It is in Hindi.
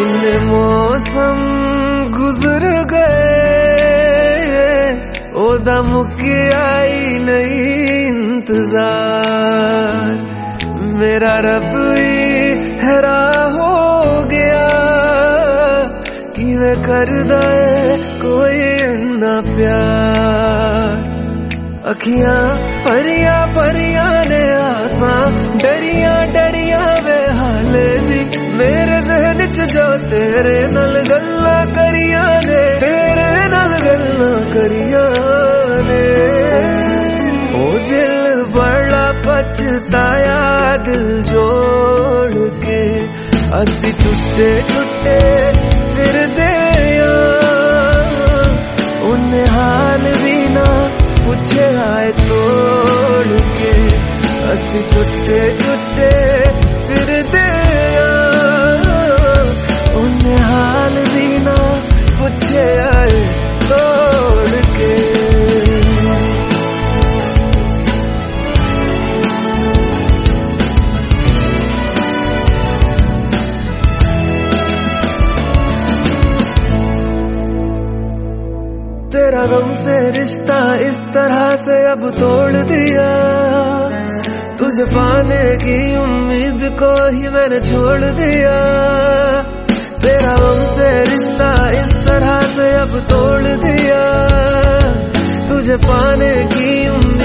इतने मौसम गुजर गए, ओदा मुक्की आई नहीं इंतजार। मेरा रब ही हैरान हो गया कि वे करदा है कोई इन्ना प्यार। अखियां परिया परिया ने आसा डरिया डरिया वे हाले भी मेरे जहन च जो तेरे नल गल्ला करिया ने, तेरे नल गल्ला करिया ने। ओ दिल बड़ा पछताया दिल जोड़ के, असी टुटे टुटे फिर दे उन्हें हाल भी ना पूछे आए तोड़ के। असी टुटे टुटे फिर दे उन्हें हाल भी ना पूछे आए तोड़ के। तेरा गम से रिश्ता इस तरह से अब तोड़ दिया, तुझे पाने की उम्मीद को ही मैंने छोड़ दिया। तेरा गम से रिश्ता इस तरह से अब तोड़ दिया, तुझे पाने की उम्मीद